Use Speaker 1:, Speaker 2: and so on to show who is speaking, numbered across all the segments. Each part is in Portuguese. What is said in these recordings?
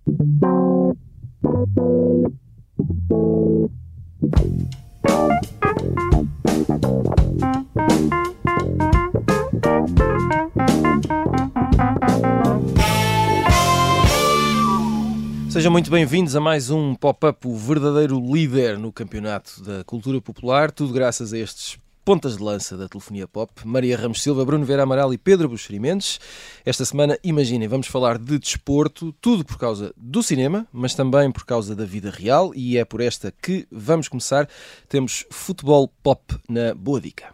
Speaker 1: Sejam muito bem-vindos a mais um Pop-Up, o verdadeiro líder no campeonato da cultura popular, tudo graças a estes pontas de lança da telefonia pop, Maria Ramos Silva, Bruno Vieira Amaral e Pedro Buxeri Mendes. Esta semana, imaginem, vamos falar de desporto, tudo por causa do cinema, mas também por causa da vida real, e é por esta que vamos começar. Temos futebol pop na Boa Dica.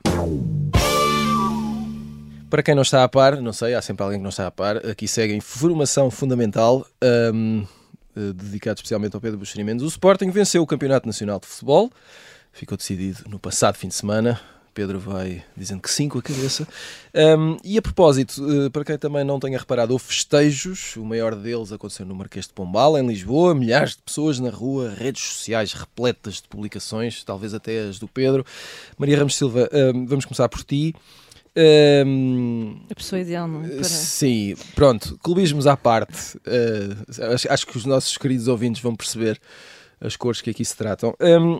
Speaker 1: Para quem não está a par, não sei, há sempre alguém que não está a par, aqui segue Informação Fundamental, dedicado especialmente ao Pedro Buxeri Mendes. O Sporting venceu o Campeonato Nacional de Futebol, ficou decidido no passado fim de semana. Pedro vai dizendo que sim com a cabeça. E a propósito, para quem também não tenha reparado, houve festejos. O maior deles aconteceu no Marquês de Pombal, em Lisboa. Milhares de pessoas na rua, redes sociais repletas de publicações, talvez até as do Pedro. Maria Ramos Silva, vamos começar por ti.
Speaker 2: A pessoa ideal, não é?
Speaker 1: Sim, pronto, clubismos à parte. Acho que os nossos queridos ouvintes vão perceber as cores que aqui se tratam.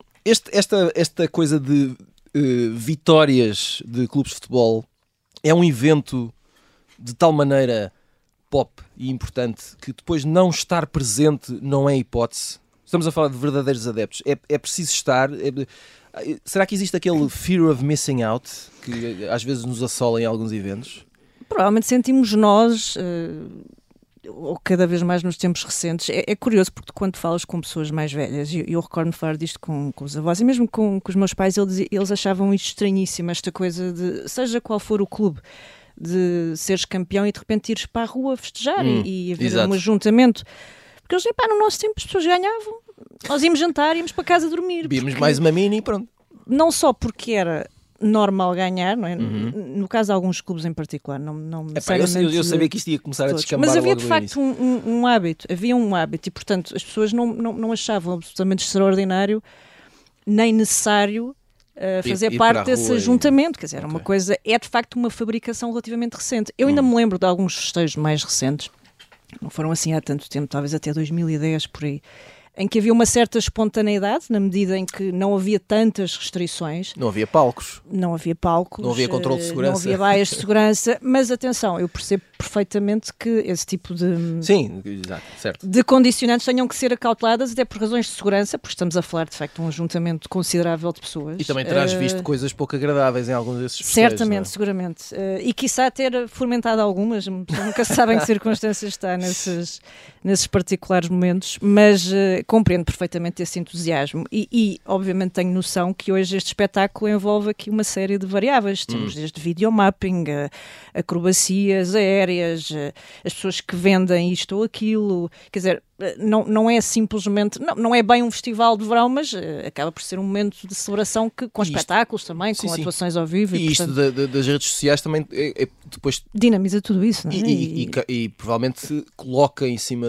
Speaker 1: Esta coisa de vitórias de clubes de futebol é um evento de tal maneira pop e importante que depois não estar presente não é hipótese. Estamos a falar de verdadeiros adeptos. É preciso estar... Será que existe aquele fear of missing out que às vezes nos assola em alguns eventos?
Speaker 2: Provavelmente sentimos nós, ou cada vez mais nos tempos recentes. É curioso porque quando falas com pessoas mais velhas, e eu recordo-me falar disto com os avós, e mesmo com os meus pais, eles achavam isto estranhíssimo, esta coisa de, seja qual for o clube, de seres campeão e de repente ires para a rua festejar e haver um ajuntamento. Porque eles diziam, no nosso tempo as pessoas ganhavam, nós íamos jantar, íamos para casa dormir.
Speaker 1: Víamos mais uma mini e pronto.
Speaker 2: Não só porque era normal ganhar, não é? No caso de alguns clubes em particular, não necessariamente...
Speaker 1: Eu sabia que isto ia começar
Speaker 2: todos.
Speaker 1: A descambar.
Speaker 2: Mas havia de facto um hábito, e portanto as pessoas não achavam absolutamente extraordinário nem necessário fazer parte desse ajuntamento, quer dizer, era uma coisa, é de facto uma fabricação relativamente recente. Eu ainda me lembro de alguns festejos mais recentes, não foram assim há tanto tempo, talvez até 2010 por aí, em que havia uma certa espontaneidade, na medida em que não havia tantas restrições.
Speaker 1: Não havia palcos.
Speaker 2: Não havia
Speaker 1: controle de segurança.
Speaker 2: Não havia baias de segurança, mas atenção, eu percebo perfeitamente que esse tipo de...
Speaker 1: Sim, exato, certo.
Speaker 2: De condicionantes tenham que ser acauteladas até por razões de segurança, porque estamos a falar de facto de um ajuntamento considerável de pessoas.
Speaker 1: E também terás visto coisas pouco agradáveis em alguns desses festejos.
Speaker 2: Certamente, seguramente. E quiçá ter fomentado algumas, nunca se sabe em que circunstâncias está nesses particulares momentos, mas compreendo perfeitamente esse entusiasmo e obviamente tenho noção que hoje este espetáculo envolve aqui uma série de variáveis. Temos desde videomapping, acrobacias aéreas, as pessoas que vendem isto ou aquilo, quer dizer, não é simplesmente, não é bem um festival de verão, mas acaba por ser um momento de celebração com espetáculos também, com atuações ao vivo.
Speaker 1: E portanto, isto das redes sociais também depois
Speaker 2: dinamiza tudo isso, não é?
Speaker 1: E provavelmente coloca em cima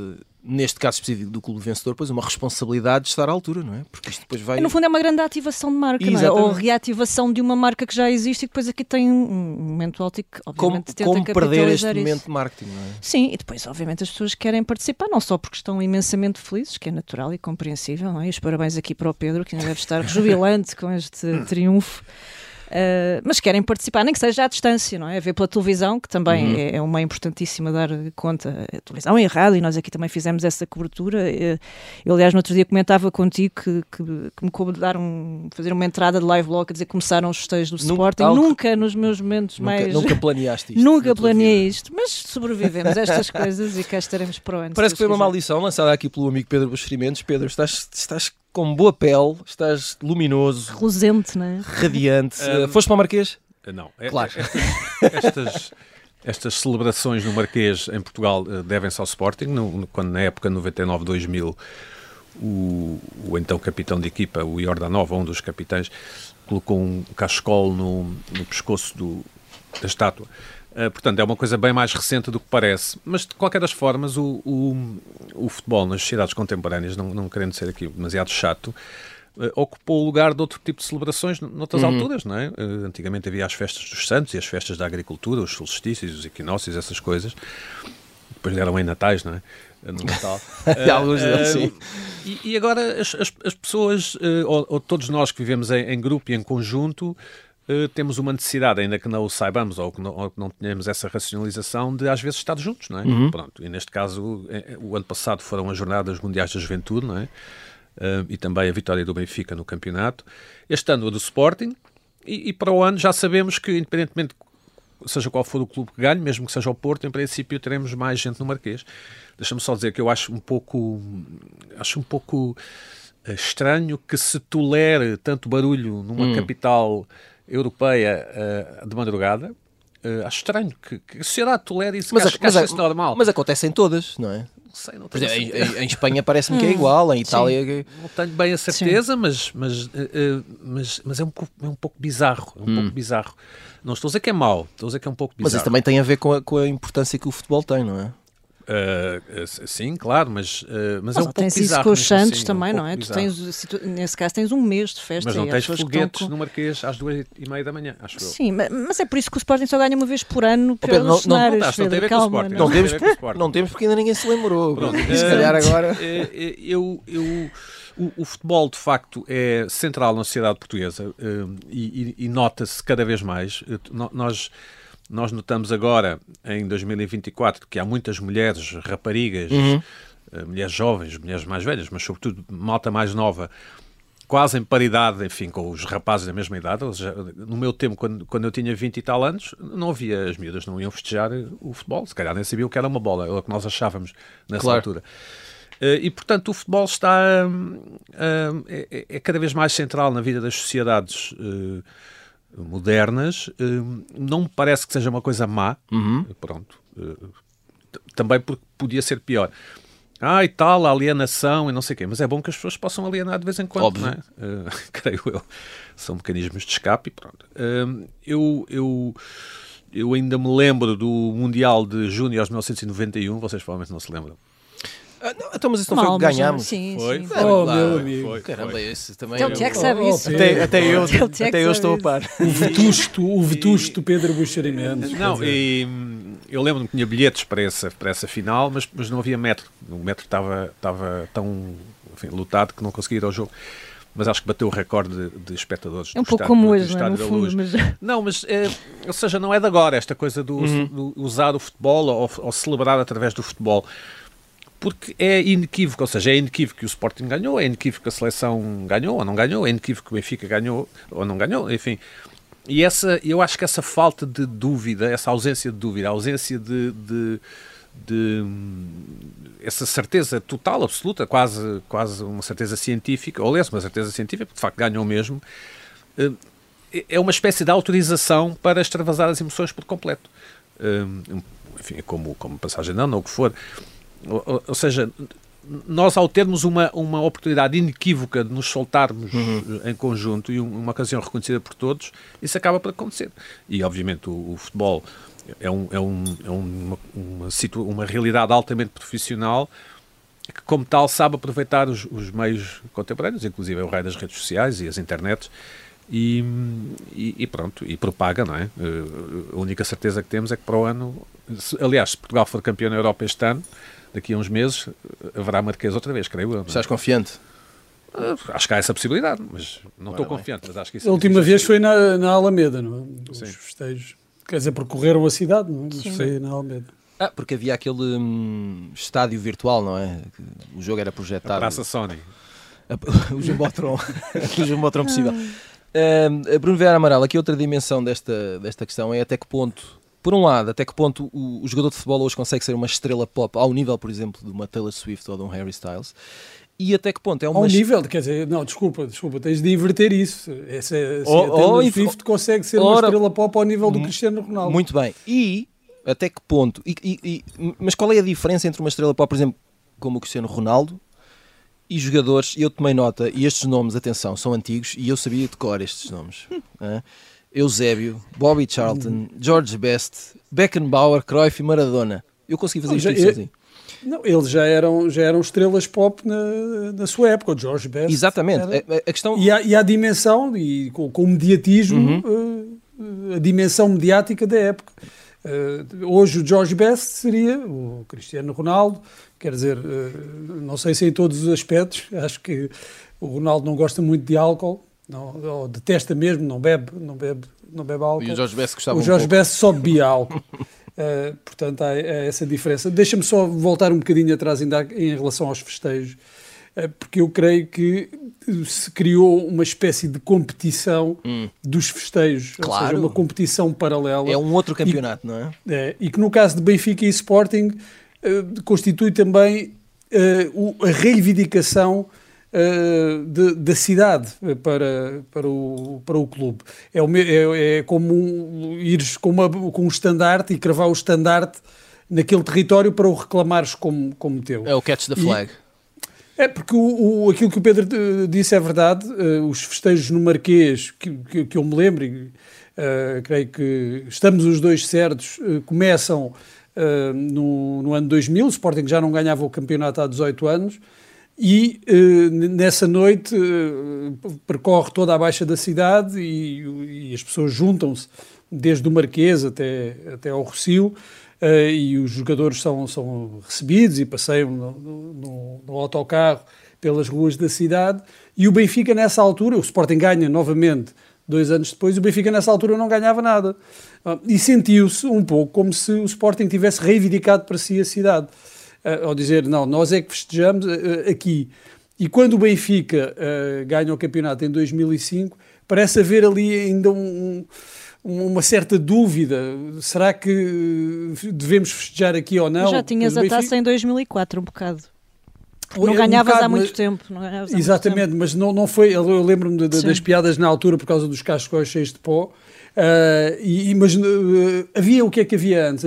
Speaker 1: neste caso específico do clube vencedor, pois uma responsabilidade de estar à altura, não é? Porque isto depois vai...
Speaker 2: No fundo é uma grande ativação de marca, não é? Ou reativação de uma marca que já existe e depois aqui tem um momento alto que obviamente tenta capitalizar
Speaker 1: perder este
Speaker 2: isso.
Speaker 1: momento de marketing, não é?
Speaker 2: Sim, e depois obviamente as pessoas querem participar, não só porque estão imensamente felizes, que é natural e compreensível, não é? E os parabéns aqui para o Pedro, que ainda deve estar jubilante com este triunfo. Mas querem participar, nem que seja à distância, não é? A ver pela televisão, que também é uma importantíssima dar conta, a televisão e a rádio, e nós aqui também fizemos essa cobertura. Eu aliás, no outro dia comentava contigo que me coube fazer uma entrada de live blog a dizer que começaram os festejos do Sporting. Nunca nos meus momentos mais...
Speaker 1: Nunca planeaste isto.
Speaker 2: Nunca planeei isto, mas sobrevivemos a estas coisas e cá estaremos para o ano.
Speaker 1: Parece que foi uma maldição lançada aqui pelo amigo Pedro Buxeri Mendes. Pedro, estás com boa pele, estás luminoso,
Speaker 2: reluzente, não é?
Speaker 1: Radiante. Foste para o Marquês?
Speaker 3: Não.
Speaker 1: Claro.
Speaker 3: Estas celebrações no Marquês em Portugal devem-se ao Sporting. Quando na época 99-2000 o então capitão de equipa, o Jordanov, um dos capitães, colocou um cachecol no pescoço da estátua. Portanto, é uma coisa bem mais recente do que parece. Mas, de qualquer das formas, o futebol nas sociedades contemporâneas, não querendo ser aqui demasiado chato, ocupou o lugar de outro tipo de celebrações noutras alturas, não é? Antigamente havia as festas dos santos e as festas da agricultura, os solstícios, os equinócios, essas coisas. depois deram em natais, não é? No Natal.
Speaker 1: Alguns deles, sim.
Speaker 3: E agora as pessoas, ou todos nós que vivemos em grupo e em conjunto, temos uma necessidade, ainda que não o saibamos ou que não tenhamos essa racionalização, de às vezes estar juntos, não é? Pronto, e neste caso, o ano passado foram as Jornadas Mundiais da Juventude, não é? E também a vitória do Benfica no campeonato. Este ano a do Sporting, e para o ano já sabemos que, independentemente, seja qual for o clube que ganhe, mesmo que seja o Porto, em princípio teremos mais gente no Marquês. Deixa-me só dizer que eu acho um pouco estranho que se tolere tanto barulho numa capital europeia de madrugada. Acho estranho que a sociedade tolere isso, que acha-se normal.
Speaker 1: Mas acontece em todas, não é?
Speaker 3: Não sei, não
Speaker 1: Por
Speaker 3: tenho
Speaker 1: exemplo,
Speaker 3: certeza.
Speaker 1: em Espanha parece-me que é igual, em Itália...
Speaker 3: Não tenho bem a certeza, mas é um pouco bizarro. É um pouco bizarro. Não estou a dizer que é mau, estou a dizer que é um pouco bizarro.
Speaker 1: Mas isso também tem a ver com a importância que o futebol tem, não é?
Speaker 3: Sim, claro, mas é um pouco
Speaker 2: tens
Speaker 3: bizarro.
Speaker 2: isso com os
Speaker 3: mesmo
Speaker 2: Santos
Speaker 3: assim,
Speaker 2: também,
Speaker 3: um
Speaker 2: não é?
Speaker 3: pouco
Speaker 2: Tu tens, nesse caso tens um mês de festa.
Speaker 3: Mas não
Speaker 2: e há
Speaker 3: tens
Speaker 2: pessoas que
Speaker 3: foguetes
Speaker 2: estão
Speaker 3: no Marquês às 2h30 da manhã, acho eu.
Speaker 2: Sim, mas é por isso que o Sporting só ganha uma vez por ano
Speaker 1: Pedro,
Speaker 2: pelos cenários.
Speaker 3: não tem a ver com o
Speaker 2: Calma,
Speaker 3: Sporting.
Speaker 1: Não temos porque ainda ninguém se lembrou.
Speaker 3: Pronto.
Speaker 1: E se calhar agora...
Speaker 3: O futebol, de facto, é central na sociedade portuguesa e nota-se cada vez mais. Nós notamos agora, em 2024, que há muitas mulheres, raparigas, mulheres jovens, mulheres mais velhas, mas sobretudo malta mais nova, quase em paridade, enfim, com os rapazes da mesma idade. No meu tempo, quando eu tinha 20 e tal anos, não havia, as miúdas não iam festejar o futebol, se calhar nem sabiam o que era uma bola, é o que nós achávamos nessa altura. E, portanto, o futebol é cada vez mais central na vida das sociedades modernas. Não me parece que seja uma coisa má. Pronto. Também porque podia ser pior. E tal, a alienação e não sei o quê. Mas é bom que as pessoas possam alienar de vez em quando,
Speaker 1: óbvio,
Speaker 3: não é? Creio eu. São mecanismos de escape e pronto. Eu ainda me lembro do Mundial de junho de 1991. Vocês provavelmente não se lembram.
Speaker 1: Não, então, mas isso não foi o que ganhámos?
Speaker 2: Sim,
Speaker 3: Foi?
Speaker 2: sim.
Speaker 4: Oh, meu amigo.
Speaker 1: Caramba, esse também...
Speaker 2: Então o Tiago sabe isso.
Speaker 1: Até eu estou a par.
Speaker 4: O vetusto Pedro Buxeri Mendes.
Speaker 3: Não, e eu lembro-me que tinha bilhetes para essa final, mas não havia metro. O metro estava tão lotado que não conseguia ir ao jogo. Mas acho que bateu o recorde de espectadores.
Speaker 2: É um pouco como hoje, não é? No fundo,
Speaker 3: Não, mas, ou seja, não é de agora esta coisa do usar o futebol ou celebrar através do futebol. Porque é inequívoco, ou seja, é inequívoco que o Sporting ganhou, é inequívoco que a seleção ganhou ou não ganhou, é inequívoco que o Benfica ganhou ou não ganhou, enfim. E eu acho que essa falta de dúvida, essa ausência de dúvida, a ausência de essa certeza total, absoluta, quase uma certeza científica, ou aliás, uma certeza científica, porque de facto ganhou mesmo, é uma espécie de autorização para extravasar as emoções por completo. Enfim, é como passagem de ano ou o que for. Ou seja, nós ao termos uma oportunidade inequívoca de nos soltarmos em conjunto e uma ocasião reconhecida por todos, isso acaba por acontecer. E obviamente o futebol é uma realidade altamente profissional que, como tal, sabe aproveitar os meios contemporâneos, inclusive o raio das redes sociais e as internets, e pronto, e propaga, não é? A única certeza que temos é que para o ano, aliás, se Portugal for campeão na Europa este ano, daqui a uns meses haverá Marquês outra vez, creio eu.
Speaker 1: Estás confiante?
Speaker 3: Acho que há essa possibilidade, mas não estou confiante. Mas acho que isso
Speaker 4: a última vez foi na Alameda, não é? Os
Speaker 3: Sim.
Speaker 4: festejos. Quer dizer, percorreram a cidade, não é? Mas foi na Alameda.
Speaker 1: Porque havia aquele estádio virtual, não é? O jogo era projetado.
Speaker 3: A Praça Sony.
Speaker 1: O Jumbotron. O Jumbotron possível. Bruno Vieira Amaral, aqui outra dimensão desta questão é até que ponto, por um lado, até que ponto o jogador de futebol hoje consegue ser uma estrela pop ao nível, por exemplo, de uma Taylor Swift ou de um Harry Styles, e até que ponto é uma...
Speaker 4: Ao nível, quer dizer, não, desculpa, tens de inverter isso. A Taylor Swift consegue ser uma estrela pop ao nível do Cristiano Ronaldo.
Speaker 1: Muito bem. E até que ponto... mas qual é a diferença entre uma estrela pop, por exemplo, como o Cristiano Ronaldo, e jogadores, e eu tomei nota, e estes nomes, atenção, são antigos, e eu sabia de cor estes nomes. Eusébio, Bobby Charlton, George Best, Beckenbauer, Cruyff e Maradona. Eu consegui fazer isto sozinho.
Speaker 4: Não, eles já eram estrelas pop na sua época, o George Best.
Speaker 1: Exatamente. A questão...
Speaker 4: E a dimensão, e com o mediatismo, a dimensão mediática da época. Hoje o George Best seria o Cristiano Ronaldo, quer dizer, não sei se em todos os aspectos, acho que o Ronaldo não gosta muito de álcool, ou detesta mesmo, não bebe álcool.
Speaker 1: E o George Best gostava
Speaker 4: O George Best só bebia álcool. Portanto, há essa diferença. Deixa-me só voltar um bocadinho atrás ainda em relação aos festejos, porque eu creio que se criou uma espécie de competição dos festejos,
Speaker 1: claro.
Speaker 4: Ou seja, uma competição paralela.
Speaker 1: É um outro campeonato, não é?
Speaker 4: E que no caso de Benfica e Sporting constitui também a reivindicação da cidade para o clube. É como ires com um estandarte e cravar o estandarte naquele território para o reclamares como teu.
Speaker 1: É o catch the flag.
Speaker 4: Porque aquilo que o Pedro disse é verdade. Os festejos no Marquês, que eu me lembro, creio que estamos os dois certos, começam no ano 2000. O Sporting já não ganhava o campeonato há 18 anos. E nessa noite percorre toda a baixa da cidade e as pessoas juntam-se desde o Marquês até ao Rossio, e os jogadores são recebidos e passeiam no autocarro pelas ruas da cidade. E o Benfica nessa altura, o Sporting ganha novamente 2 anos depois, o Benfica nessa altura não ganhava nada. E sentiu-se um pouco como se o Sporting tivesse reivindicado para si a cidade, ao dizer, não, nós é que festejamos aqui. E quando o Benfica ganha o campeonato em 2005, parece haver ali ainda uma certa dúvida. Será que devemos festejar aqui ou não?
Speaker 2: Já tinhas a taça em 2004, um bocado. Não ganhavas há muito tempo.
Speaker 4: Exatamente, mas não foi... Eu lembro-me das piadas na altura por causa dos cascóis cheios de pó. Mas havia o que é que havia antes?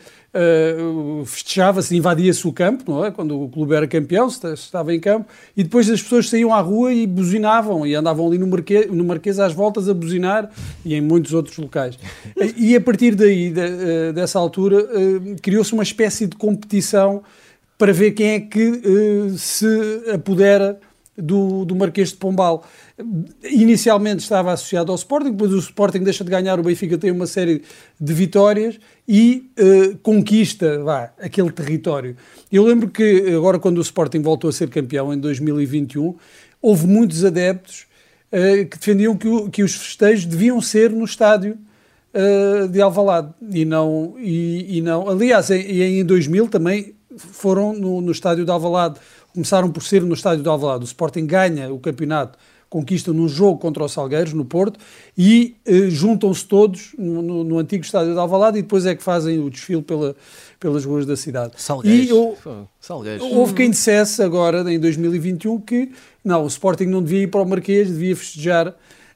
Speaker 4: Festejava-se, invadia-se o campo, não é? Quando o clube era campeão, se estava em campo, e depois as pessoas saíam à rua e buzinavam, e andavam ali no Marquês às voltas a buzinar, e em muitos outros locais. E a partir daí, dessa altura, criou-se uma espécie de competição para ver quem é que se apodera do Marquês de Pombal. Inicialmente estava associado ao Sporting, depois o Sporting deixa de ganhar, o Benfica tem uma série de vitórias e conquista aquele território. Eu lembro que agora, quando o Sporting voltou a ser campeão em 2021, houve muitos adeptos que defendiam que os festejos deviam ser no estádio de Alvalade e não. Aliás, em 2000 também foram no estádio de Alvalade. Começaram por ser no estádio de Alvalade. O Sporting ganha o campeonato, conquista num jogo contra o Salgueiros, no Porto, e juntam-se todos no antigo estádio de Alvalade e depois é que fazem o desfile pelas ruas da cidade.
Speaker 1: Salgueiros.
Speaker 4: Houve quem dissesse agora, em 2021, que não, o Sporting não devia ir para o Marquês, devia festejar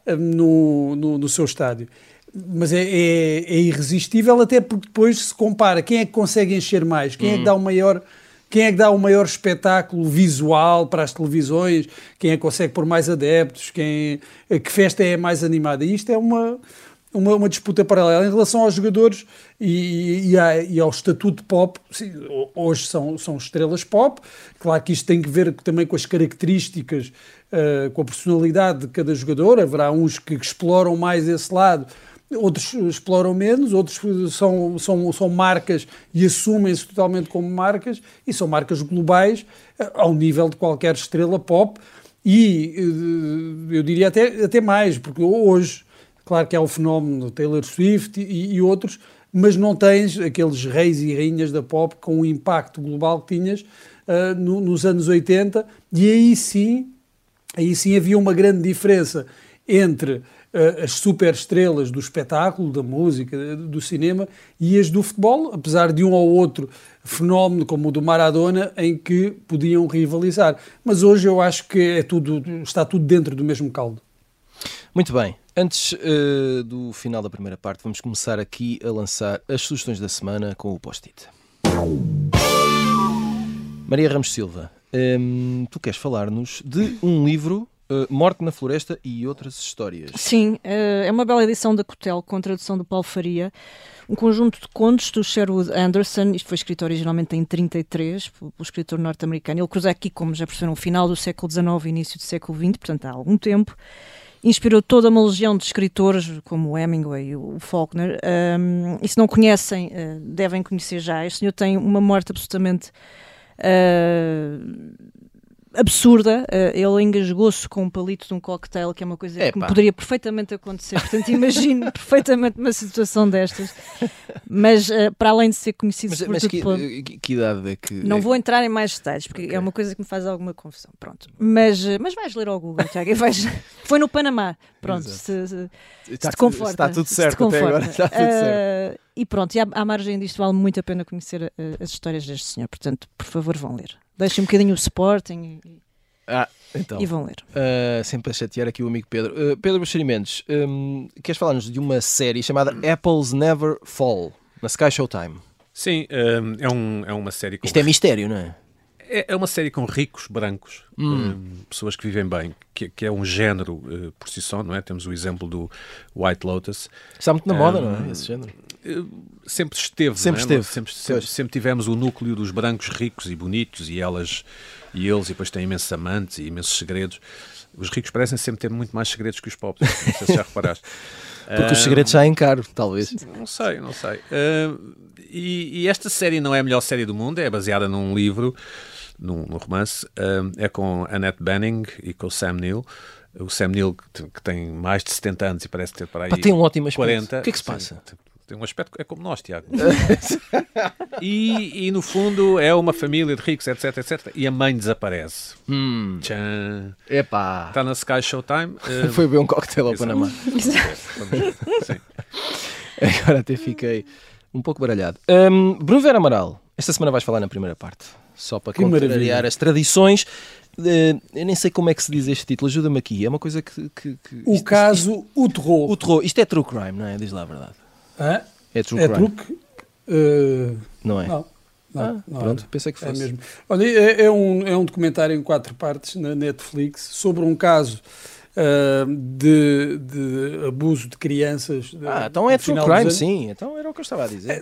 Speaker 4: no seu estádio. Mas é irresistível, até porque depois se compara quem é que consegue encher mais, quem é que dá o maior espetáculo visual para as televisões, quem é que consegue pôr mais adeptos, que festa é mais animada. E isto é uma disputa paralela. Em relação aos jogadores e ao estatuto pop, sim, hoje são estrelas pop. Claro que isto tem que ver também com as características, com a personalidade de cada jogador. Haverá uns que exploram mais esse lado, outros exploram menos, outros são marcas e assumem-se totalmente como marcas, e são marcas globais ao nível de qualquer estrela pop, e eu diria até mais, porque hoje, claro que há o fenómeno Taylor Swift e outros, mas não tens aqueles reis e rainhas da pop com o impacto global que tinhas nos anos 80, e aí sim havia uma grande diferença entre as superestrelas do espetáculo, da música, do cinema, e as do futebol, apesar de um ou outro fenómeno como o do Maradona em que podiam rivalizar. Mas hoje eu acho que está tudo dentro do mesmo caldo.
Speaker 1: Muito bem. Antes do final da primeira parte, vamos começar aqui a lançar as sugestões da semana com o post-it. Maria Ramos Silva, tu queres falar-nos de um livro, Morte na Floresta e Outras Histórias.
Speaker 2: Sim, é uma bela edição da Cotel, com tradução do Paulo Faria, um conjunto de contos do Sherwood Anderson. Isto foi escrito originalmente em 1933 pelo escritor norte-americano. Ele cruza aqui, como já perceberam, o final do século XIX e início do século XX, portanto há algum tempo. inspirou toda uma legião de escritores, como o Hemingway e o Faulkner. E se não conhecem, devem conhecer já. Este senhor tem uma morte absolutamente absurda. Ele engasgou-se com um palito de um cocktail, que é uma coisa que me poderia perfeitamente acontecer. Portanto, imagino perfeitamente uma situação destas. Mas, para além de ser conhecido...
Speaker 1: Mas que idade é que...
Speaker 2: Não vou entrar em mais detalhes, porque é uma coisa que me faz alguma confusão. Pronto. Mas vais ler ao Google, Tiago. Foi no Panamá. Pronto. Se te conforta.
Speaker 1: Está tudo certo até agora. Está tudo certo.
Speaker 2: E pronto, e à margem disto vale muito a pena conhecer as histórias deste senhor. Portanto, por favor, vão ler. Deixem um bocadinho o Sporting
Speaker 1: então,
Speaker 2: e vão ler.
Speaker 1: Sempre a chatear aqui o amigo Pedro. Pedro Buxeri Mendes, queres falar-nos de uma série chamada Apples Never Fall, na Sky Showtime?
Speaker 3: Sim, é uma série com...
Speaker 1: Isto é mistério, não é?
Speaker 3: É uma série com ricos brancos, pessoas que vivem bem, que é um género por si só, não é? Temos o exemplo do White Lotus.
Speaker 1: Está muito na moda, não é? Esse género.
Speaker 3: Sempre esteve. Sempre tivemos o núcleo dos brancos ricos e bonitos, e elas e eles, e depois têm imensos amantes e imensos segredos. Os ricos parecem sempre ter muito mais segredos que os pobres, não sei se já reparaste.
Speaker 1: Porque os segredos já encaram, talvez.
Speaker 3: Não sei. E esta série não é a melhor série do mundo, é baseada num livro, num romance, é com Annette Bening e com o Sam Neill. O Sam Neill, que tem mais de 70 anos e parece ter para aí
Speaker 1: tem um ótimo aspecto.
Speaker 3: 40.
Speaker 1: O que é que se passa?
Speaker 3: Tem um aspecto é como nós, Tiago. e no fundo é uma família de ricos, etc, etc. E a mãe desaparece. Tchan.
Speaker 1: Epá.
Speaker 3: Está na Sky Showtime.
Speaker 1: Foi beber um cocktail ao Panamá.
Speaker 3: Sim.
Speaker 1: Agora até fiquei um pouco baralhado. Bruno Vera Amaral, esta semana vais falar na primeira parte. Só para contrariar as tradições. Eu nem sei como é que se diz este título. Ajuda-me aqui. É uma coisa que
Speaker 4: o caso Outreau.
Speaker 1: Outreau. Isto é true crime, não é? Diz lá a verdade. É true crime. Não é?
Speaker 4: Não,
Speaker 1: pronto, pensei que fosse.
Speaker 4: É mesmo. Olha, é um documentário em 4 partes na Netflix sobre um caso de abuso de crianças.
Speaker 1: Então é true crime, sim. Então era o que eu estava a dizer.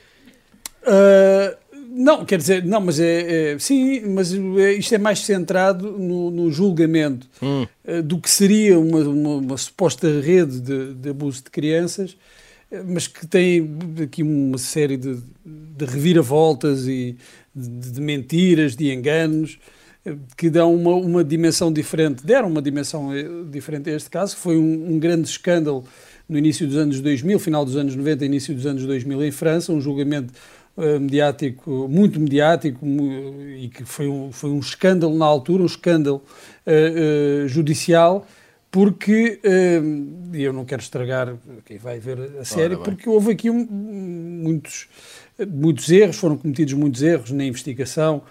Speaker 4: Não, quer dizer, não, mas sim, mas isto é mais centrado no julgamento do que seria uma suposta rede de abuso de crianças, mas que tem aqui uma série de reviravoltas e de mentiras, de enganos, que dão uma dimensão diferente, deram uma dimensão diferente a este caso. Foi um grande escândalo no início dos anos 2000, final dos anos 90, início dos anos 2000 em França, um julgamento mediático, muito mediático, e que foi um escândalo na altura, um escândalo judicial, porque, eu não quero estragar quem vai ver a série, porque houve aqui muitos erros, foram cometidos muitos erros na investigação,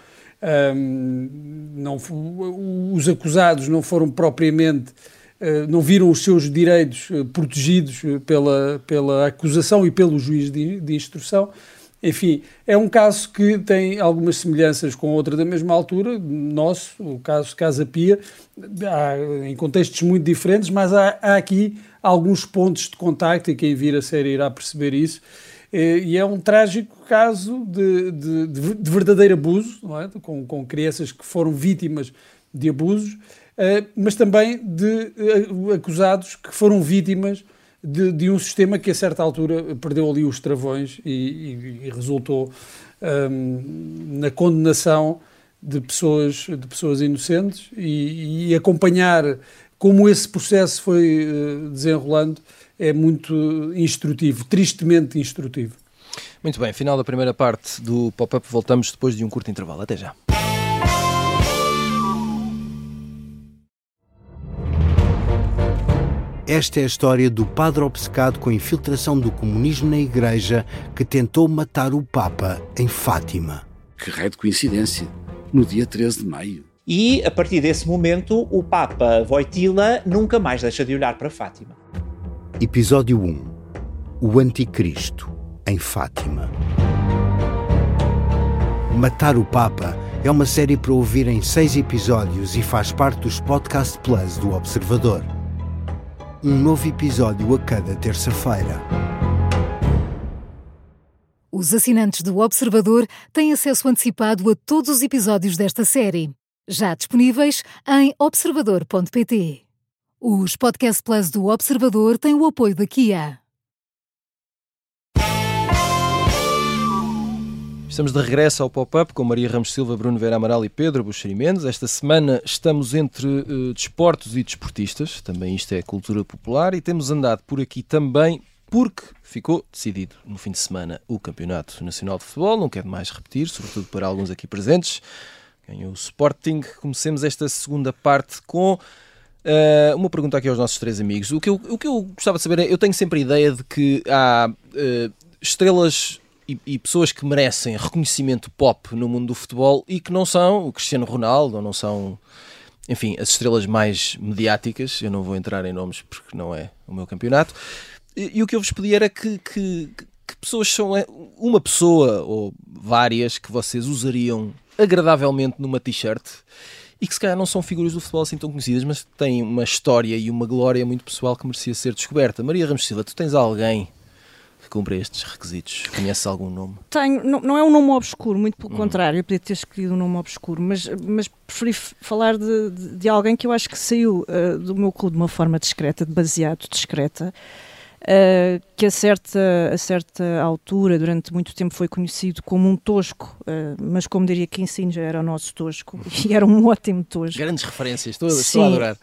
Speaker 4: os acusados não foram propriamente, não viram os seus direitos protegidos pela acusação e pelo juiz de instrução. Enfim, é um caso que tem algumas semelhanças com outra da mesma altura, nosso, o caso Casa Pia, em contextos muito diferentes, mas há aqui alguns pontos de contacto, e quem vir a série irá perceber isso, e é um trágico caso de verdadeiro abuso, não é? Com crianças que foram vítimas de abusos, mas também de acusados que foram vítimas de um sistema que a certa altura perdeu ali os travões e resultou na condenação de pessoas inocentes, e acompanhar como esse processo foi desenrolando é muito instrutivo, tristemente instrutivo.
Speaker 1: Muito bem, final da primeira parte do Pop-Up, voltamos depois de um curto intervalo. Até já.
Speaker 5: Esta é a história do padre obcecado com a infiltração do comunismo na Igreja que tentou matar o Papa em Fátima.
Speaker 6: Que raio de coincidência, no dia 13 de maio.
Speaker 7: E, a partir desse momento, o Papa Wojtyla nunca mais deixa de olhar para Fátima.
Speaker 5: Episódio 1. O Anticristo, em Fátima. Matar o Papa é uma série para ouvir em 6 episódios e faz parte dos Podcast Plus do Observador. Um novo episódio a cada terça-feira.
Speaker 8: Os assinantes do Observador têm acesso antecipado a todos os episódios desta série, já disponíveis em observador.pt. Os Podcast Plus do Observador têm o apoio da Kia.
Speaker 1: Estamos de regresso ao Pop-Up com Maria Ramos Silva, Bruno Vera Amaral e Pedro Buxeri Mendes. Esta semana estamos entre desportos e desportistas, também isto é cultura popular, e temos andado por aqui também porque ficou decidido no fim de semana o Campeonato Nacional de Futebol. Não quero mais repetir, sobretudo para alguns aqui presentes. Ganhou o Sporting. Comecemos esta segunda parte com uma pergunta aqui aos nossos três amigos. O que eu gostava de saber é, eu tenho sempre a ideia de que há estrelas e pessoas que merecem reconhecimento pop no mundo do futebol e que não são o Cristiano Ronaldo, ou não são, enfim, as estrelas mais mediáticas. Eu não vou entrar em nomes porque não é o meu campeonato. E o que eu vos pedi era que pessoas são uma pessoa ou várias que vocês usariam agradavelmente numa t-shirt e que se calhar não são figuras do futebol assim tão conhecidas, mas têm uma história e uma glória muito pessoal que merecia ser descoberta. Maria Ramos Silva, tu tens alguém que cumpra estes requisitos? Conheces algum nome?
Speaker 2: Tenho, não é um nome obscuro, muito pelo contrário, eu podia ter escolhido um nome obscuro, mas preferi falar de alguém que eu acho que saiu do meu clube de uma forma discreta, demasiado discreta, que a certa altura, durante muito tempo, foi conhecido como um tosco, mas como diria Quincinho, já era o nosso tosco, e era um ótimo tosco.
Speaker 1: Grandes referências, estou a adorar.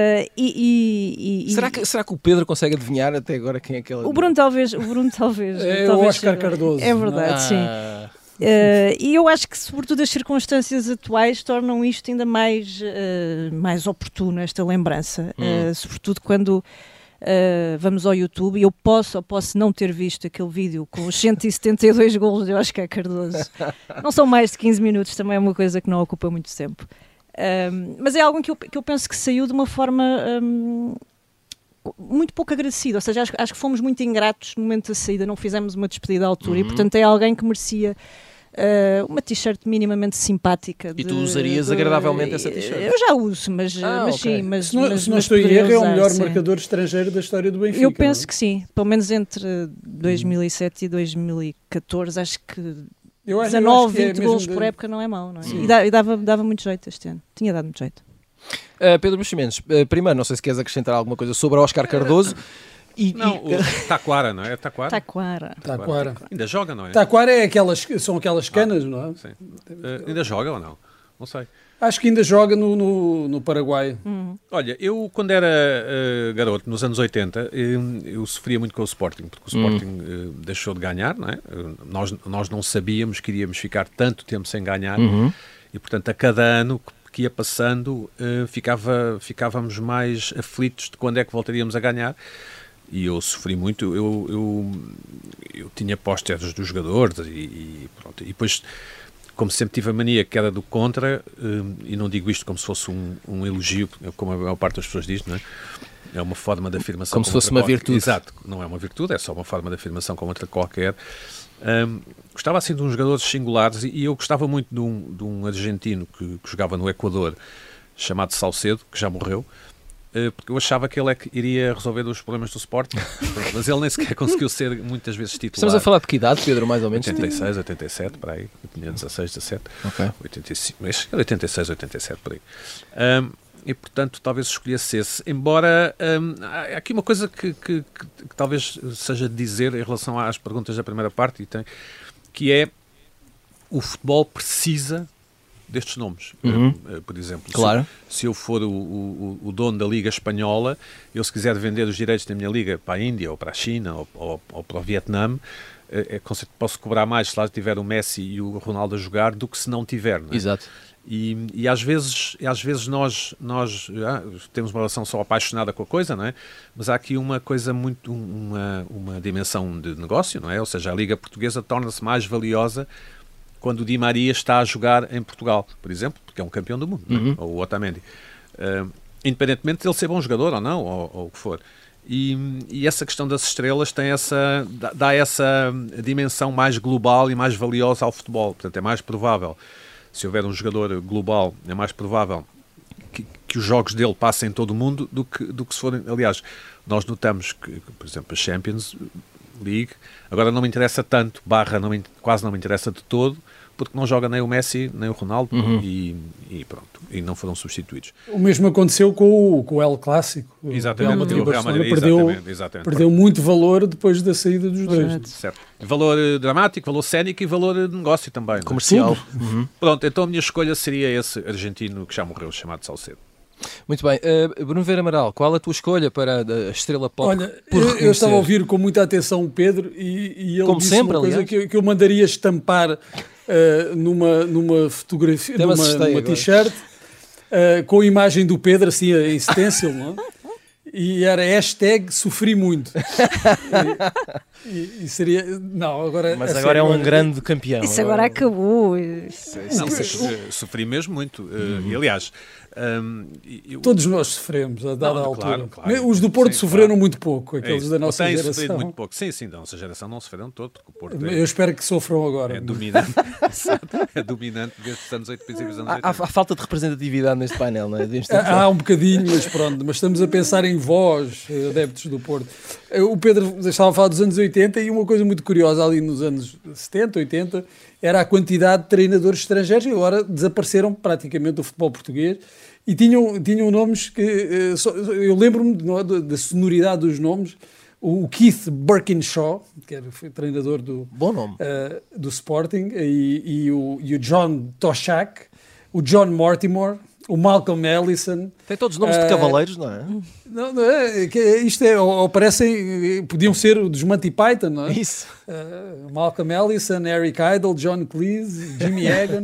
Speaker 1: Será que o Pedro consegue adivinhar até agora quem é aquele?
Speaker 2: O Bruno talvez.
Speaker 4: É o Oscar Cardoso.
Speaker 2: É verdade, sim. E eu acho que, sobretudo, as circunstâncias atuais tornam isto ainda mais oportuno, esta lembrança, sobretudo quando vamos ao YouTube, e eu posso não ter visto aquele vídeo com os 172 golos de Oscar Cardoso. Não são mais de 15 minutos, também é uma coisa que não ocupa muito tempo. Mas é algo que eu penso que saiu de uma forma muito pouco agradecida, ou seja, acho que fomos muito ingratos no momento da saída, não fizemos uma despedida à altura, e portanto é alguém que merecia uma t-shirt minimamente simpática.
Speaker 1: E tu usarias agradavelmente essa t-shirt?
Speaker 2: Eu já uso, mas sim. Mas,
Speaker 4: se não estou em erro, é o melhor marcador estrangeiro da história do Benfica.
Speaker 2: Eu penso que sim, pelo menos entre 2007 e 2014, acho que 19, 20 golos por época não é mau, não é? E dava muito jeito este ano, tinha dado muito jeito.
Speaker 1: Pedro Buxeri Mendes, primeiro, não sei se queres acrescentar alguma coisa sobre Oscar Cardoso.
Speaker 3: O Taquara, não é?
Speaker 2: Taquara.
Speaker 3: Ainda joga, não é?
Speaker 4: Taquara são aquelas canas, não é?
Speaker 3: Sim. Ainda joga ou não? Não sei.
Speaker 4: Acho que ainda joga no Paraguai.
Speaker 3: Olha, eu quando era garoto, nos anos 80, eu sofria muito com o Sporting, porque o Sporting deixou de ganhar, não é? Nós não sabíamos que iríamos ficar tanto tempo sem ganhar, e portanto a cada ano que ia passando ficávamos mais aflitos de quando é que voltaríamos a ganhar. E eu sofri muito, eu tinha pósteres dos jogadores e pronto. E depois, como sempre tive a mania que era do contra, e não digo isto como se fosse um elogio, como a maior parte das pessoas diz, não é? É uma forma de afirmação.
Speaker 1: Como se fosse uma virtude.
Speaker 3: Exato, não é uma virtude, é só uma forma de afirmação como outra qualquer. Gostava assim de uns jogadores singulares, e eu gostava muito de um argentino que jogava no Equador, chamado Salcedo, que já morreu, porque eu achava que ele é que iria resolver os problemas do Sporting, mas ele nem sequer conseguiu ser muitas vezes titular.
Speaker 1: Estamos a falar de que idade, Pedro, mais ou menos?
Speaker 3: 86, 87, por aí, eu tinha 16, 17, okay. 85, mas 86, 87, por aí. E portanto talvez escolhesse esse, embora há aqui uma coisa que talvez seja de dizer em relação às perguntas da primeira parte, que é: o futebol precisa destes nomes. Por exemplo,
Speaker 1: claro.
Speaker 3: Se eu for o dono da Liga Espanhola, eu se quiser vender os direitos da minha Liga para a Índia, ou para a China, ou para o Vietnã, posso cobrar mais se lá tiver o Messi e o Ronaldo a jogar do que se não tiver, não é?
Speaker 1: Exato.
Speaker 3: E às vezes nós temos uma relação só apaixonada com a coisa, não é? Mas há aqui uma coisa muito, uma dimensão de negócio, não é? Ou seja, a Liga Portuguesa torna-se mais valiosa quando o Di Maria está a jogar em Portugal, por exemplo, porque é um campeão do mundo, não é? Ou o Otamendi. Independentemente de ele ser bom jogador ou não, ou o que for. E essa questão das estrelas dá essa dimensão mais global e mais valiosa ao futebol. Portanto, é mais provável, se houver um jogador global, é mais provável que os jogos dele passem em todo o mundo do que se forem. Aliás, nós notamos que, por exemplo, a Champions League agora não me interessa tanto, quase não me interessa de todo, porque não joga nem o Messi nem o Ronaldo e pronto, e não foram substituídos.
Speaker 4: O mesmo aconteceu com o El Clássico.
Speaker 3: Exatamente,
Speaker 4: o Real Madrid perdeu muito valor depois da saída dos dois.
Speaker 3: Certo. Valor dramático, valor cénico e valor de negócio também.
Speaker 1: Comercial.
Speaker 3: Pronto, então a minha escolha seria esse argentino que já morreu, chamado Salcedo.
Speaker 1: Muito bem. Bruno Vieira Amaral, qual a tua escolha para a estrela pop?
Speaker 4: Olha, eu estava a ouvir com muita atenção o Pedro e ele
Speaker 1: como
Speaker 4: disse
Speaker 1: sempre,
Speaker 4: uma coisa que eu mandaria estampar numa fotografia, numa t-shirt com a imagem do Pedro, assim, em stencil, não é? E era hashtag sofri muito. E seria... Não, agora...
Speaker 1: Mas agora é um grande campeão.
Speaker 2: Isso agora acabou.
Speaker 3: Sofri mesmo muito. E, aliás...
Speaker 4: Todos nós sofremos a dada altura.
Speaker 3: Claro.
Speaker 4: Os do Porto sofreram muito pouco, aqueles da nossa geração.
Speaker 3: Sofrido muito pouco. Sim, da nossa geração não sofreram todo, porque o Porto
Speaker 4: eu espero que sofram agora.
Speaker 3: É dominante. É dominante desde os anos 80, princípios dos anos 80.
Speaker 1: Há falta de representatividade neste painel, não é?
Speaker 4: Há um bocadinho, mas pronto. Mas estamos a pensar em vós, adeptos do Porto. O Pedro estava a falar dos anos 80 e uma coisa muito curiosa ali nos anos 70, 80, era a quantidade de treinadores estrangeiros que agora desapareceram praticamente do futebol português e tinham nomes que... eu lembro-me da sonoridade dos nomes. O Keith Birkinshaw, que foi treinador do Sporting, e o John Toshak, o John Mortimer, o Malcolm Ellison.
Speaker 1: Tem todos os nomes de cavaleiros, não é?
Speaker 4: Não é? Isto é, ou parecem, podiam ser dos Monty Python, não é?
Speaker 1: Isso.
Speaker 4: Malcolm Ellison, Eric Idle, John Cleese, Jimmy Hagan.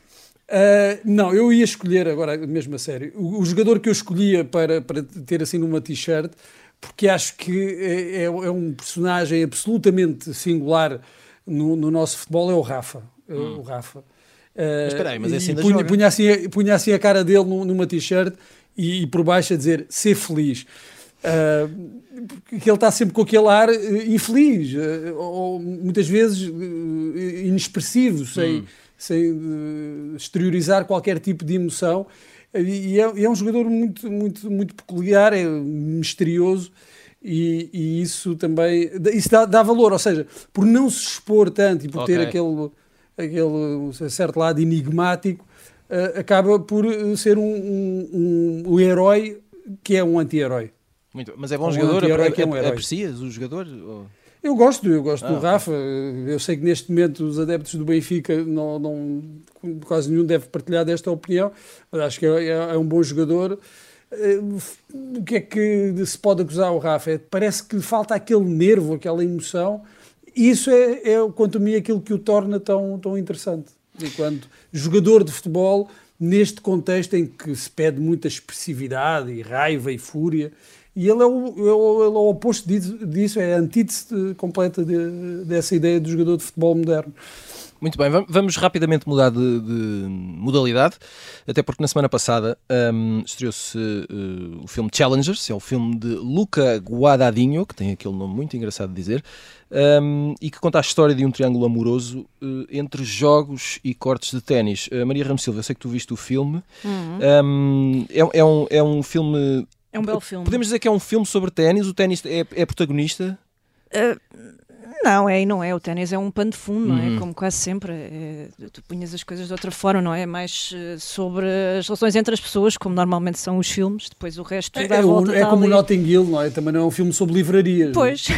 Speaker 4: Não, eu ia escolher, agora mesmo a sério, o jogador que eu escolhia para ter assim numa t-shirt, porque acho que é um personagem absolutamente singular no nosso futebol, é o Rafa. O Rafa.
Speaker 1: Mas espera aí, mas esse ainda
Speaker 4: punha assim a cara dele numa t-shirt e por baixo a dizer ser feliz. Porque ele está sempre com aquele ar infeliz, ou muitas vezes inexpressivo, sem exteriorizar qualquer tipo de emoção. E é um jogador muito, muito, muito peculiar, é misterioso, e isso também isso dá valor, ou seja, por não se expor tanto e por ter aquele certo lado enigmático, acaba por ser um herói que é um anti-herói.
Speaker 1: Mas é bom jogador? Aprecias o jogador?
Speaker 4: Eu gosto do Rafa. Eu sei que neste momento os adeptos do Benfica quase nenhum deve partilhar desta opinião, mas acho que é um bom jogador. O que é que se pode acusar o Rafa? Parece que lhe falta aquele nervo, aquela emoção. E isso é quanto a mim, aquilo que o torna tão interessante. Enquanto jogador de futebol, neste contexto em que se pede muita expressividade e raiva e fúria, e ele é o oposto disso, é a antítese completa dessa ideia do jogador de futebol moderno.
Speaker 1: Muito bem, vamos rapidamente mudar de modalidade, até porque na semana passada estreou-se o filme Challengers, é o filme de Luca Guadagnino, que tem aquele nome muito engraçado de dizer, e que conta a história de um triângulo amoroso entre jogos e cortes de ténis. Maria Ramos Silva, eu sei que tu viste o filme. É um filme...
Speaker 2: É um belo filme.
Speaker 1: Podemos dizer que é um filme sobre ténis? O ténis é protagonista?
Speaker 2: Não é, e não é. O ténis é um pano de fundo, não é? Como quase sempre. Tu punhas as coisas de outra forma, não é? Mais sobre as relações entre as pessoas, como normalmente são os filmes. Depois o resto tudo à volta.
Speaker 4: É como o Notting Hill, não é? Também não é um filme sobre livrarias.
Speaker 2: Pois.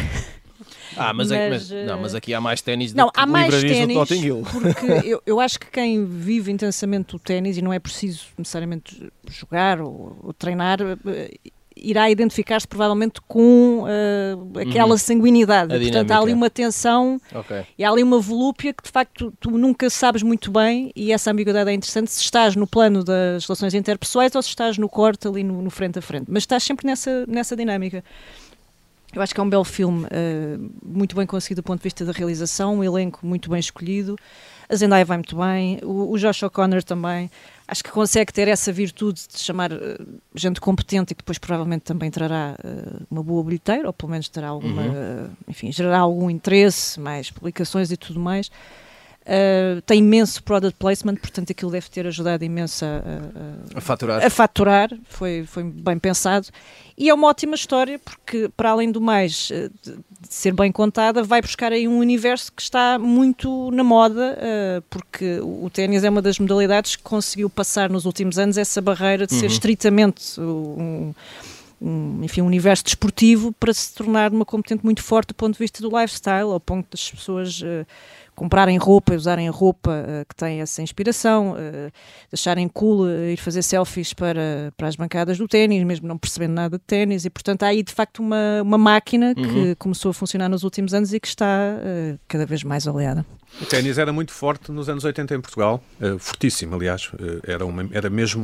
Speaker 1: Mas aqui há mais ténis
Speaker 2: do que livrarias
Speaker 1: do Notting Hill.
Speaker 2: Porque eu acho que quem vive intensamente o ténis, e não é preciso necessariamente jogar ou treinar, irá identificar-se provavelmente com aquela sanguinidade. Portanto, há ali uma tensão e há ali uma volúpia que de facto tu nunca sabes muito bem, e essa ambiguidade é interessante se estás no plano das relações interpessoais ou se estás no corte ali no frente a frente. Mas estás sempre nessa dinâmica. Eu acho que é um belo filme, muito bem conseguido do ponto de vista da realização, um elenco muito bem escolhido, a Zendaya vai muito bem, o Josh O'Connor também, acho que consegue ter essa virtude de chamar gente competente e que depois provavelmente também trará uma boa bilheteira, ou pelo menos terá alguma, enfim, gerará algum interesse, mais publicações e tudo mais. Tem imenso product placement, portanto aquilo deve ter ajudado imenso
Speaker 1: A faturar.
Speaker 2: a faturar, foi bem pensado, e é uma ótima história porque, para além do mais de ser bem contada, vai buscar aí um universo que está muito na moda, porque o ténis é uma das modalidades que conseguiu passar nos últimos anos essa barreira de ser estritamente um universo desportivo para se tornar uma componente muito forte do ponto de vista do lifestyle, ao ponto das pessoas comprarem roupa e usarem roupa que tem essa inspiração, acharem cool ir fazer selfies para as bancadas do ténis, mesmo não percebendo nada de ténis, e portanto há aí de facto uma máquina que começou a funcionar nos últimos anos e que está cada vez mais oleada.
Speaker 3: O ténis era muito forte nos anos 80 em Portugal, fortíssimo, aliás, era mesmo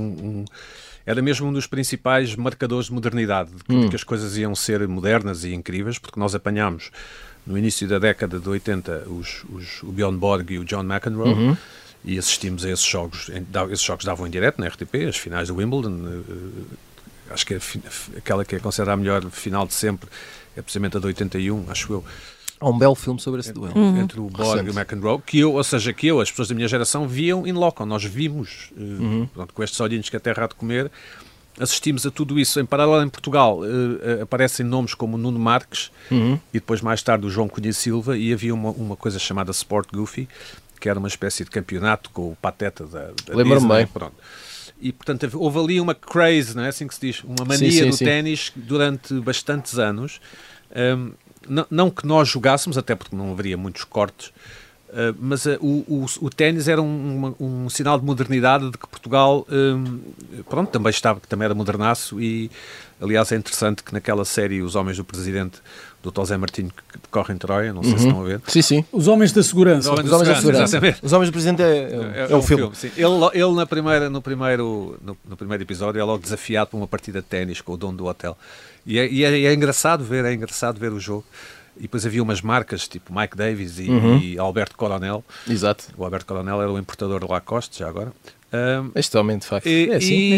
Speaker 3: um dos principais marcadores de modernidade, de que as coisas iam ser modernas e incríveis, porque nós apanhámos no início da década de 80 o Bjorn Borg e o John McEnroe, e assistimos a esses jogos. Esses jogos davam em direto na RTP, as finais do Wimbledon. Acho que aquela que é considerada a melhor final de sempre é precisamente a de 81, acho eu.
Speaker 1: Há um belo filme sobre esse duelo.
Speaker 3: Entre o Borg e o McEnroe, que as pessoas da minha geração, viam in loco. Nós vimos, com estes olhinhos que a terra há de comer, assistimos a tudo isso. Em paralelo, em Portugal, aparecem nomes como Nuno Marques e depois, mais tarde, o João Cunha Silva, e havia uma coisa chamada Sport Goofy, que era uma espécie de campeonato com o pateta da
Speaker 1: Lembro-me bem.
Speaker 3: Pronto. E, portanto, houve ali uma craze, não é assim que se diz? Uma mania do ténis durante bastantes anos. Não que nós jogássemos, até porque não haveria muitos cortes, mas o ténis era um sinal de modernidade, de que Portugal também era modernaço. E aliás é interessante que naquela série Os Homens do Presidente, do Dr. Zé Martinho, que decorre em Troia, não sei se estão a ver.
Speaker 1: Sim.
Speaker 4: Os Homens da Segurança.
Speaker 1: Os Homens da Segurança. Os Homens do Presidente é o filme.
Speaker 3: Sim. Ele no primeiro episódio é logo desafiado por uma partida de ténis com o dono do hotel. E é engraçado ver o jogo. E depois havia umas marcas tipo Mike Davis e Alberto Coronel.
Speaker 1: Exato.
Speaker 3: O Alberto Coronel era o importador de Lacoste, já agora.
Speaker 1: Este homem, de facto, é assim.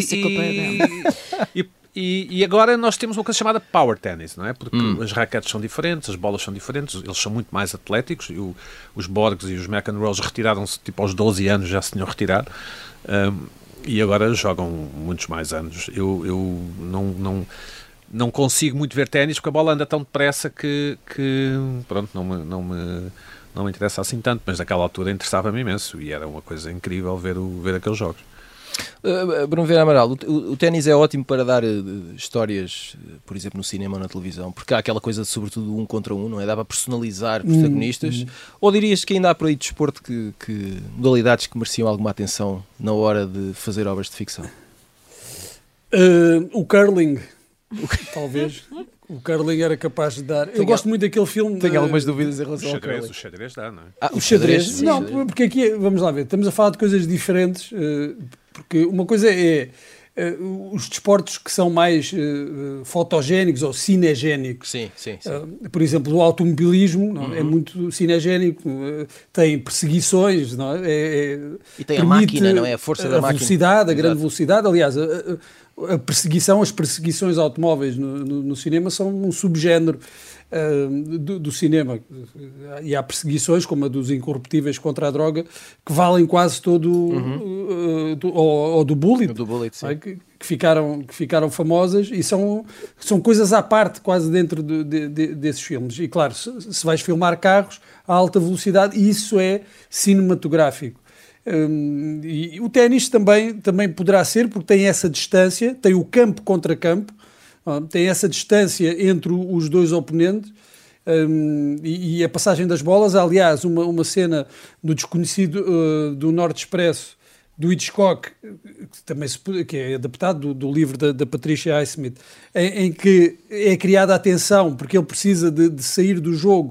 Speaker 3: E agora nós temos uma coisa chamada Power Tennis, não é? Porque as raquetes são diferentes, as bolas são diferentes, eles são muito mais atléticos. Os Borgs e os McEnroes retiraram-se tipo aos 12 anos, já se tinham retirado. E agora jogam muitos mais anos. Eu não consigo muito ver ténis porque a bola anda tão depressa que pronto, não me interessa assim tanto, mas naquela altura interessava-me imenso e era uma coisa incrível ver aqueles jogos.
Speaker 1: Bruno Vieira Amaral, o ténis é ótimo para dar histórias, por exemplo, no cinema ou na televisão, porque há aquela coisa de, sobretudo, 1 contra 1, não é? Dá para personalizar protagonistas. Ou dirias que ainda há por aí desporto que modalidades que mereciam alguma atenção na hora de fazer obras de ficção?
Speaker 4: O curling, talvez. O curling era capaz de dar. Eu gosto muito daquele filme.
Speaker 1: Tenho algumas dúvidas em relação ao curling.
Speaker 3: O xadrez dá, não é?
Speaker 1: O xadrez?
Speaker 4: Não, porque aqui, vamos lá ver, estamos a falar de coisas diferentes, porque uma coisa é os desportos que são mais fotogénicos ou cinegénicos.
Speaker 1: Sim.
Speaker 4: Por exemplo, o automobilismo não, é muito cinegénico, tem perseguições, não é?
Speaker 1: E tem a máquina, não é? A força da máquina.
Speaker 4: A velocidade, a grande velocidade. Aliás, as perseguições automóveis no cinema são um subgénero do cinema. E há perseguições, como a dos Incorruptíveis contra a droga, que valem quase todo ou do Bullet,
Speaker 1: sim.
Speaker 4: Que ficaram famosas e são coisas à parte quase dentro desses filmes. E claro, se vais filmar carros a alta velocidade, isso é cinematográfico. E o ténis também poderá ser, porque tem essa distância, tem o campo contra campo, tem essa distância entre os dois oponentes, e a passagem das bolas. Há, aliás, uma cena do Desconhecido do Norte Expresso, do Hitchcock, que é adaptado do livro da Patricia Highsmith, em que é criada a tensão, porque ele precisa de sair do jogo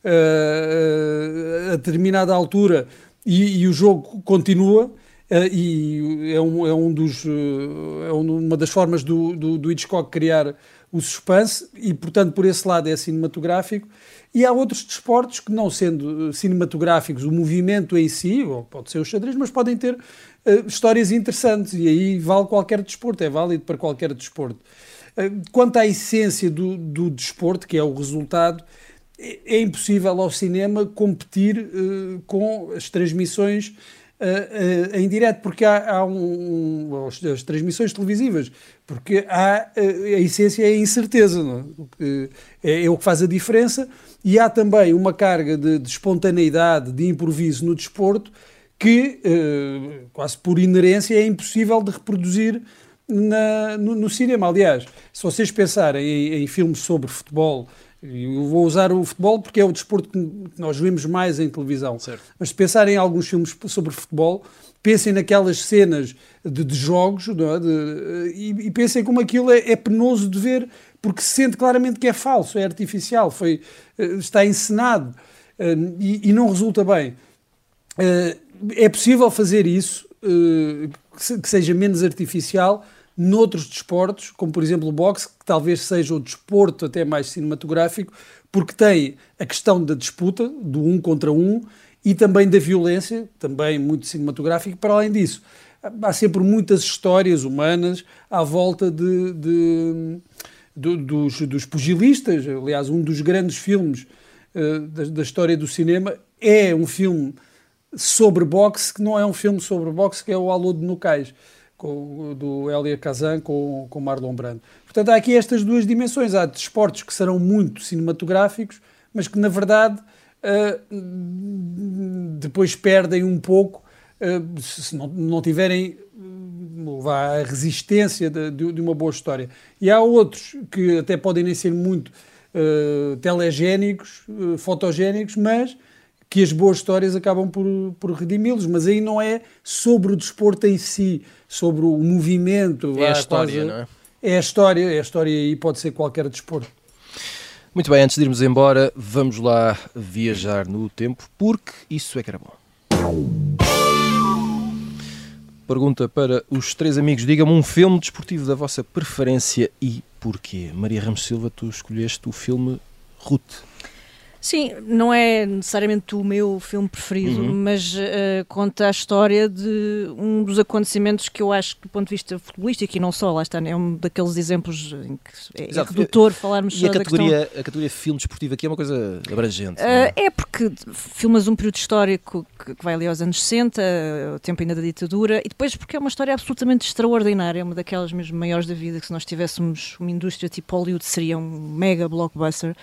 Speaker 4: a determinada altura, e o jogo continua, e é uma das formas do Hitchcock criar o suspense, e portanto por esse lado é cinematográfico. E há outros desportos que, não sendo cinematográficos, o movimento em si, ou pode ser o xadrez, mas podem ter histórias interessantes, e aí vale qualquer desporto, é válido para qualquer desporto. Quanto à essência do desporto, que é o resultado, é impossível ao cinema competir com as transmissões em direto, porque há as transmissões televisivas, porque a essência é a incerteza, não é? É o que faz a diferença, e há também uma carga de espontaneidade, de improviso no desporto, que quase por inerência é impossível de reproduzir no cinema. Aliás, se vocês pensarem em filmes sobre futebol, eu vou usar o futebol porque é o desporto que nós vemos mais em televisão, certo. Mas se pensarem em alguns filmes sobre futebol, pensem naquelas cenas de jogos, não é? E pensem como aquilo é penoso de ver, porque se sente claramente que é falso, é artificial, está encenado e não resulta bem. É possível fazer isso, que seja menos artificial, noutros desportos, como por exemplo o boxe, que talvez seja o desporto até mais cinematográfico, porque tem a questão da disputa, do 1 contra 1, e também da violência, também muito cinematográfico. Para além disso, há sempre muitas histórias humanas à volta dos pugilistas. Aliás, um dos grandes filmes da história do cinema é um filme sobre boxe, que não é um filme sobre boxe, que é o Alô de Nucais, do Elia Kazan com Marlon Brando. Portanto, há aqui estas duas dimensões. Há desportos que serão muito cinematográficos, mas que na verdade depois perdem um pouco se não tiverem a resistência de uma boa história. E há outros que até podem nem ser muito telegénicos, fotogénicos, mas que as boas histórias acabam por redimi-los, mas aí não é sobre o desporto em si, sobre o movimento.
Speaker 1: É a história, não é?
Speaker 4: É a história aí pode ser qualquer desporto.
Speaker 1: Muito bem, antes de irmos embora, vamos lá viajar no tempo, porque isso é que era bom. Pergunta para os três amigos, diga-me um filme desportivo da vossa preferência e porquê? Maria Ramos Silva, tu escolheste o filme Ruth.
Speaker 2: Sim, não é necessariamente o meu filme preferido, mas conta a história de um dos acontecimentos que eu acho que do ponto de vista futebolístico, e não só, lá está, é um daqueles exemplos em que é redutor falarmos só da questão. E a
Speaker 1: categoria filme desportivo aqui é uma coisa abrangente.
Speaker 2: É porque filmas um período histórico que vai ali aos anos 60, o tempo ainda da ditadura, e depois porque é uma história absolutamente extraordinária, é uma daquelas mesmo maiores da vida, que se nós tivéssemos uma indústria tipo Hollywood seria um mega blockbuster.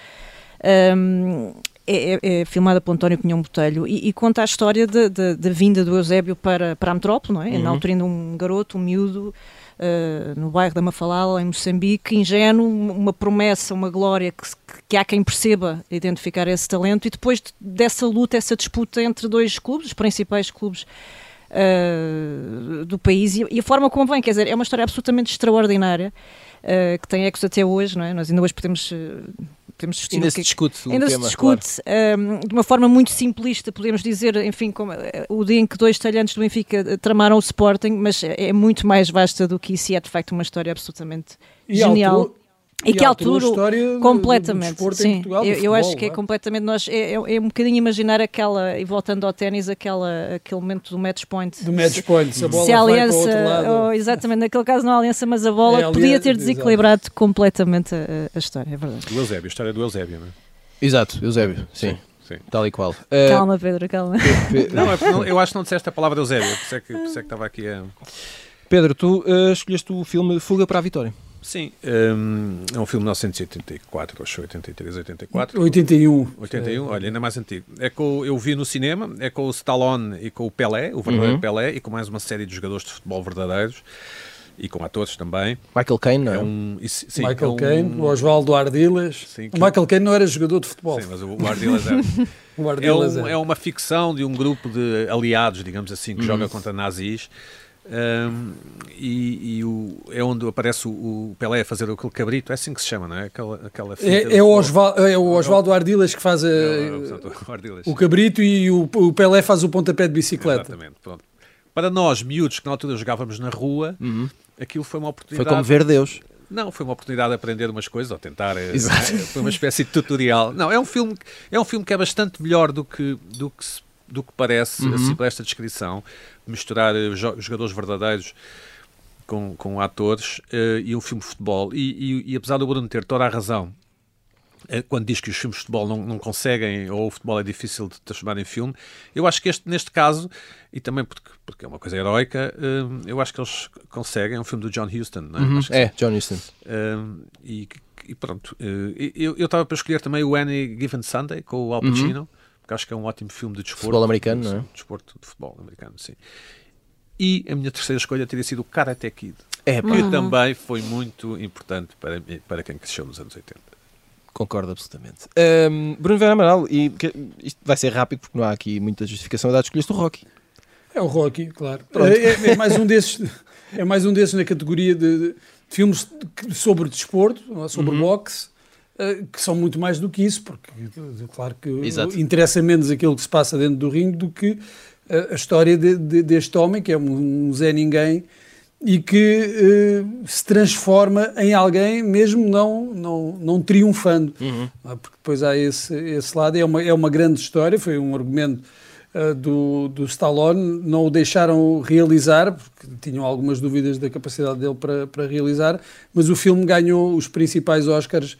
Speaker 2: É filmada por António Cunhão Botelho e conta a história da vinda do Eusébio para a metrópole, não é? Na altura ainda um garoto, um miúdo, no bairro da Mafalala, em Moçambique, ingênuo, uma promessa, uma glória que há quem perceba identificar esse talento, e depois dessa luta, essa disputa entre dois clubes, os principais clubes do país, e a forma como vem, quer dizer, é uma história absolutamente extraordinária, que tem ecos até hoje, não é? Nós ainda hoje podemos discutir.
Speaker 1: Ainda se discute o
Speaker 2: ainda
Speaker 1: tema,
Speaker 2: se discute, claro. De uma forma muito simplista, podemos dizer, enfim, como o dia em que dois talhantes do Benfica tramaram o Sporting, mas é muito mais vasta do que isso, e é de facto uma história absolutamente genial. E que altura completamente, sim, Portugal, eu acho que é completamente, é um bocadinho imaginar e voltando ao ténis, aquele momento do match point.
Speaker 4: Do match point, se a bola
Speaker 2: se a aliança,
Speaker 4: vai para o outro lado.
Speaker 2: Exatamente, naquele caso não há aliança, mas a bola podia ter desequilibrado completamente a história, é verdade.
Speaker 3: Do Eusébio, a história do Eusébio, não é?
Speaker 1: Exato, Eusébio, sim. Tal e qual.
Speaker 2: Calma, Pedro, calma.
Speaker 3: Não, eu acho que não disseste a palavra Eusébio, por isso é que estava aqui a...
Speaker 1: Pedro, tu escolheste o filme Fuga para a Vitória.
Speaker 3: Sim, é um filme de 1984, acho 83, 84.
Speaker 4: 81.
Speaker 3: 81, olha, ainda mais antigo. Eu vi no cinema, é com o Stallone e com o Pelé, o verdadeiro Pelé, e com mais uma série de jogadores de futebol verdadeiros, e com atores também.
Speaker 1: Michael Caine, não é?
Speaker 4: Michael Caine, o Osvaldo Ardiles. Sim, o Michael Caine não era jogador de futebol.
Speaker 3: Sim, mas o Ardiles era. É uma ficção de um grupo de aliados, digamos assim, que joga contra nazis. É onde aparece o Pelé a fazer aquele cabrito, é assim que se chama, não é? Aquela
Speaker 4: é o Osvaldo Ardiles que faz o cabrito, e o Pelé faz o pontapé de bicicleta.
Speaker 3: Exatamente, pronto. Para nós, miúdos, que na altura jogávamos na rua, aquilo foi uma oportunidade.
Speaker 1: Foi como ver Deus.
Speaker 3: Não, foi uma oportunidade de aprender umas coisas, ou tentar. Foi uma espécie de tutorial. Não, é um filme que é bastante melhor do que parece, assim, por esta descrição, misturar jogadores verdadeiros com atores, e um filme de futebol. E apesar do Bruno ter toda a razão quando diz que os filmes de futebol não conseguem, ou o futebol é difícil de transformar em filme. Eu acho que neste caso, e também porque é uma coisa heroica, eu acho que eles conseguem. É um filme do John Huston, não é? Acho que
Speaker 1: John Huston.
Speaker 3: E pronto. Eu estava para escolher também o Any Given Sunday, com o Al Pacino, porque acho que é um ótimo filme de desporto.
Speaker 1: Futebol americano, não é?
Speaker 3: Desporto de futebol americano, sim. E a minha terceira escolha teria sido o Karate Kid, que também foi muito importante para quem cresceu nos anos 80.
Speaker 1: Concordo absolutamente. Bruno Vera Amaral, isto vai ser rápido porque não há aqui muita justificação, a data escolheste o Rocky.
Speaker 4: É o Rocky, claro. É mais um desses na categoria de filmes sobre desporto, sobre boxe, que são muito mais do que isso, porque claro que interessa menos aquilo que se passa dentro do ringue do que a história deste homem, que é um Zé Ninguém, e que se transforma em alguém mesmo não triunfando. Porque depois há esse lado. É uma grande história, foi um argumento do Stallone, não o deixaram realizar, porque tinham algumas dúvidas da capacidade dele para realizar, mas o filme ganhou os principais Oscars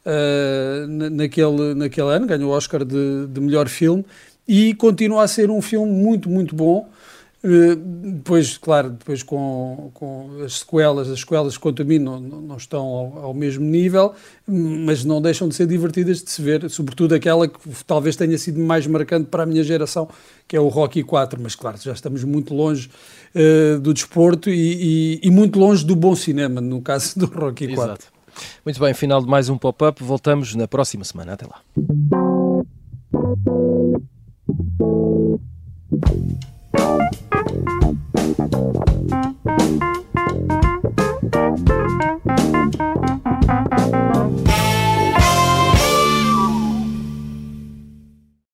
Speaker 4: naquele ano, ganhou o Oscar de melhor filme, e continua a ser um filme muito, muito bom. Depois com as sequelas quanto a mim não estão ao mesmo nível, mas não deixam de ser divertidas de se ver, sobretudo aquela que talvez tenha sido mais marcante para a minha geração, que é o Rocky IV, mas claro, já estamos muito longe do desporto e muito longe do bom cinema, no caso do Rocky IV.
Speaker 1: Exato. Muito bem, final de mais um Pop-Up, voltamos na próxima semana, até lá.